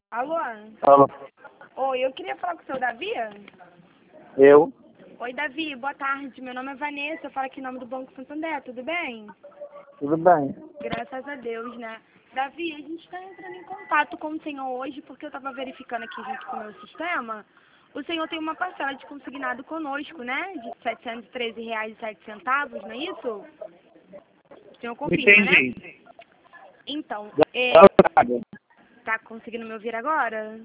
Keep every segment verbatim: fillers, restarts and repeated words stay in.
Alô? Alô? Oi, eu queria falar com o seu Davi. Eu? Oi, Davi, boa tarde. Meu nome é Vanessa, eu falo aqui em nome do Banco Santander, tudo bem? Tudo bem. Graças a Deus, né? Davi, a gente está entrando em contato com o senhor hoje porque eu estava verificando aqui junto com o meu sistema. O senhor tem uma parcela de consignado conosco, né? De setecentos e treze reais e sete centavos, não é isso? O senhor confirma, né? Entendi. Então, é, tá conseguindo me ouvir agora?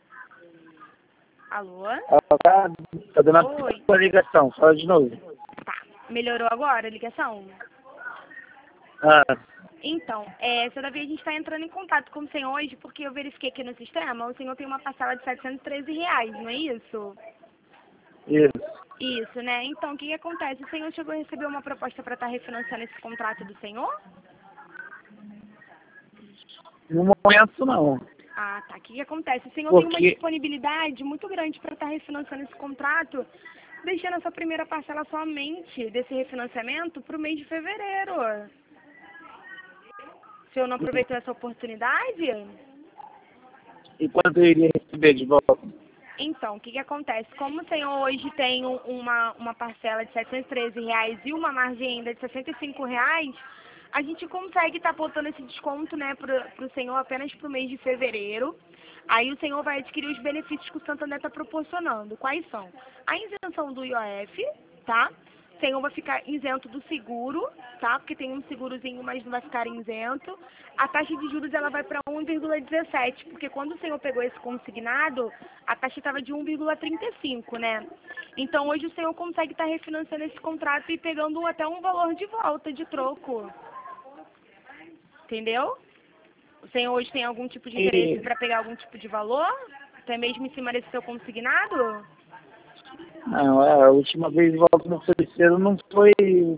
Alô? Ela tá, tá dando Oi. a ligação, fala de novo. Tá. Melhorou agora a ligação? Ah, Então, é, seu Davi, a gente está entrando em contato com o senhor hoje porque eu verifiquei aqui no sistema, o senhor tem uma parcela de setecentos e treze reais, não é isso? isso. Isso, né? Então, o que, que acontece? O senhor chegou a receber uma proposta para estar refinanciando esse contrato do senhor? No momento, não. Ah, tá. O que, que acontece? O senhor tem uma Porque, disponibilidade muito grande para estar refinanciando esse contrato, deixando a sua primeira parcela somente desse refinanciamento para o mês de fevereiro. O senhor não aproveitou essa oportunidade? e quanto eu iria receber de volta? Então, o que, que acontece? Como o senhor hoje tem um- uma, uma parcela de setecentos e treze reais e uma margem ainda de sessenta e cinco reais, a gente consegue estar botando esse desconto, né, para o senhor apenas para o mês de fevereiro. Aí o senhor vai adquirir os benefícios que o Santander está proporcionando. Quais são? A isenção do I O F, tá? O senhor vai ficar isento do seguro, tá? Porque tem um segurozinho, mas não vai ficar isento. A taxa de juros ela vai para um vírgula dezessete, porque quando o senhor pegou esse consignado, a taxa estava de um vírgula trinta e cinco, né? Então hoje o senhor consegue estar refinanciando esse contrato e pegando até um valor de volta, de troco. Entendeu? O senhor hoje tem algum tipo de interesse E, para pegar algum tipo de valor? Até mesmo em cima desse seu consignado? não, é, a última vez o valor que me ofereceram não foi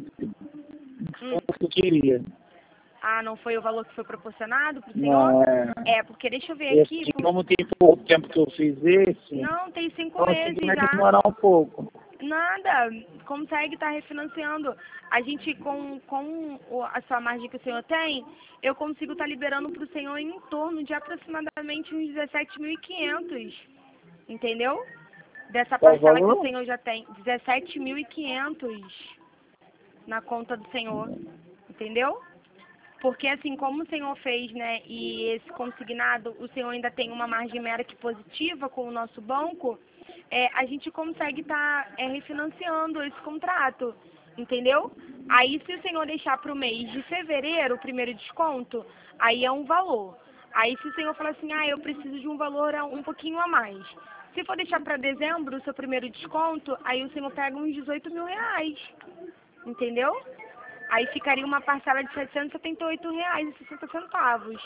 Hum. o que eu queria. Ah, não foi o valor que foi proporcionado para o senhor? Não, é, É, porque deixa eu ver aqui. esse, com- como tem pouco tempo que eu fiz esse, Não, tem cinco consegui meses me já. demorar um pouco. Nada, consegue estar refinanciando. A gente, com, com o- a sua margem que o senhor tem, eu consigo estar liberando para o senhor em torno de aproximadamente uns dezessete mil e quinhentos, entendeu? Dessa Qual o parcela que o valor? senhor já tem, dezessete mil e quinhentos na conta do senhor, entendeu? Porque assim, como o senhor fez, né, e esse consignado, o senhor ainda tem uma margem mera que positiva com o nosso banco, é, a gente consegue estar refinanciando esse contrato, entendeu? Aí se o senhor deixar para o mês de fevereiro, o primeiro desconto, aí é um valor. Aí se o senhor falar assim, ah, eu preciso de um valor a- um pouquinho a mais. Se for deixar para dezembro, o seu primeiro desconto, aí o senhor pega uns dezoito mil reais, entendeu? Aí ficaria uma parcela de setecentos e setenta e oito reais e sessenta centavos.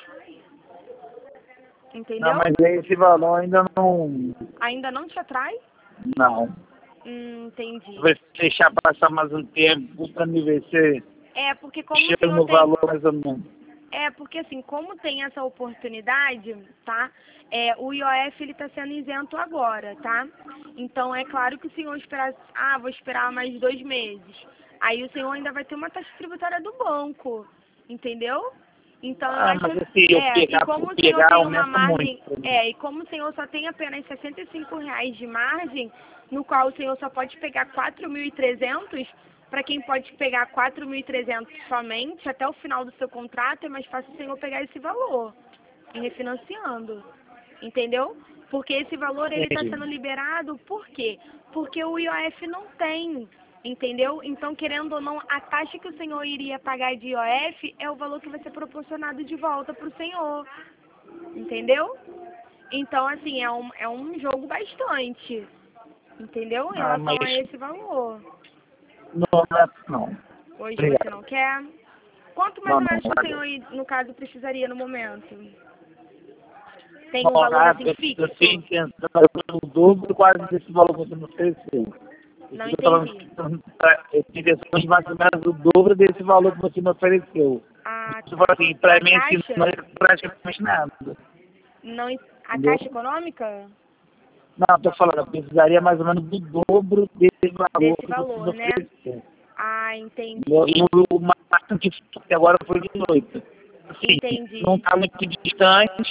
Não, Entendeu? mas esse valor ainda não. Ainda não te atrai? Não. Hum, entendi. Vou deixar passar mais um tempo para me ver se É, porque como o chego senhor no tem... valor mais ou menos. É, porque assim, como tem essa oportunidade, tá? É, o I O F ele está sendo isento agora, tá? Então é claro que o senhor esperar, ah, vou esperar mais dois meses. Aí o senhor ainda vai ter uma taxa tributária do banco, entendeu? Então eu Ah, acho, mas assim, eu é, e pegar como por o senhor pegar tem uma aumenta muito. margem, pra mim. é, e como o senhor só tem apenas sessenta e cinco reais de margem, no qual o senhor só pode pegar quatro mil e trezentos, para quem pode pegar quatro mil e trezentos somente, até o final do seu contrato, é mais fácil o senhor pegar esse valor e refinanciando, entendeu? Porque esse valor ele está Entendi. sendo liberado, por quê? Porque o I O F não tem, entendeu? Então, querendo ou não, a taxa que o senhor iria pagar de I O F é o valor que vai ser proporcionado de volta para o senhor, entendeu? Então, assim, é um, é um jogo bastante, entendeu? Em Ah, relação mas a esse valor. não, não, é- não. Hoje você Obrigado. não quer? Quanto mais Não, ou não, menos que o valeu. senhor, no caso, precisaria no momento? Tem um Bom, valor ah, assim eu, fixo? eu tenho intenção o dobro quase desse valor que você me ofereceu. Eu Não estou falando entendi. que eu tenho intenção de mais ou menos o dobro desse valor que você me ofereceu. Ah, Você tá. fala assim, para A mim assim, caixa? não é praticamente nada. Não, en- a Entendeu? caixa econômica? Não, estou falando, eu precisaria mais ou menos do dobro desse valor Desse que você me valor, né? ofereceu. Ah, entendi. E o máximo que fiz até agora foi de noite. Assim, Entendi. não está muito distante,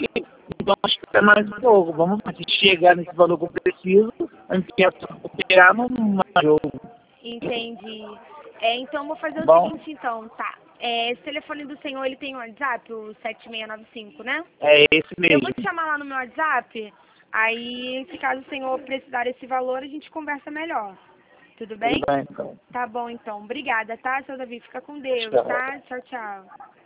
Então, acho que é mais um pouco. Vamos ver se chegar nesse valor que eu preciso, a gente quer operar no jogo. Entendi. É, então, vou fazer o Bom. seguinte, então, tá? É, esse telefone do senhor, ele tem um WhatsApp, o sete seis nove cinco, né? É esse Eu mesmo. vou te chamar lá no meu WhatsApp, aí, se caso o senhor precisar desse valor, a gente conversa melhor. Tudo bem? Tudo bem, então. Tá bom, então. Obrigada, tá, seu Davi? Fica com Deus, Tchau. tá? Tchau, tchau.